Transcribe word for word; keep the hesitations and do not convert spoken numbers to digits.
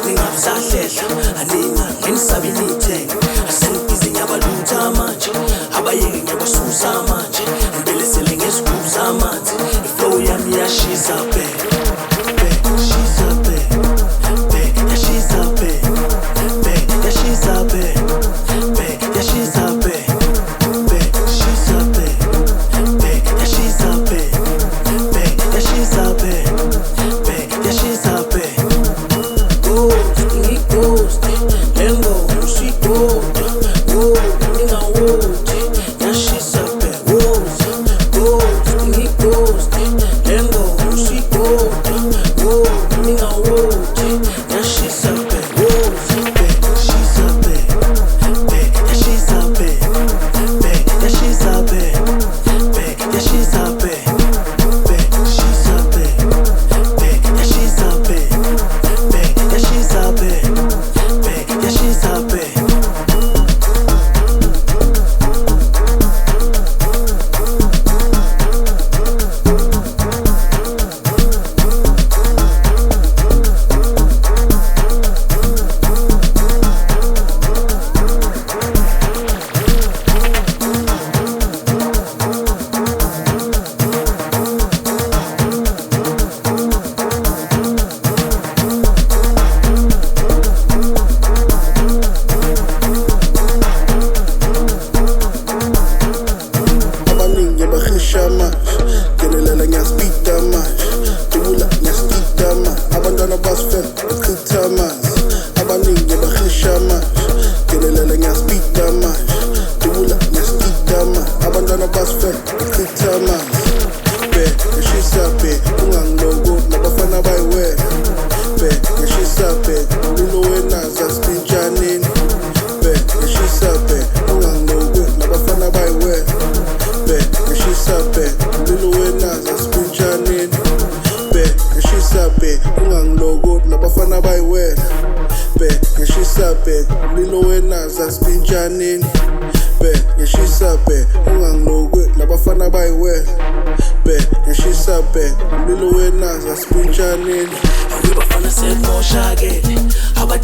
ningabusahlela anina ngenisabi nithenga asengibhizi nyabalutha manje abayeke nyabasusa manje ngibelesele ngesiguza amanzi iflow yami yashiza be be shiza be be yashiza be be yashiza be be yashiza be be shiza be be yashiza be be yashiza be be yashiza be ghost ngighost lengo usigoda wo ningawoti yashisa be ghost ghost ngighost lengo usigoda wo ningawoti yashisa be ghost be shisa be be yashisa be be yashisa be be yashisa be be shisa be be yashisa be be yashisa be be yashisa be abaningi bahisha manje ngenelela ngiyaspeeda manje dubula ngiyaspeeda manje abantwana basifela bachitha amanzi abaningi bahisha manje ngenelela ngiyaspeeda manje dubula ngiyaspeeda manje abantwana basifela bachitha amanzi be ngishisa be ungangiloko nabafana bayiwela be ngishisa be umlilo wenaza sipintshanini be ngishisa be ungangiloko nabafana bayiwela be ngishisa be umlilo wenaza sipintshanini be ngishisa be ungangiloko nabafana bayiwela be ngishisa be umlilo wenaza sipintshanini be ngishisa be ungangiloko nabafana bayiwela be ngishisa be umlilo wenaza sipintshanini awibafana sekumoshakele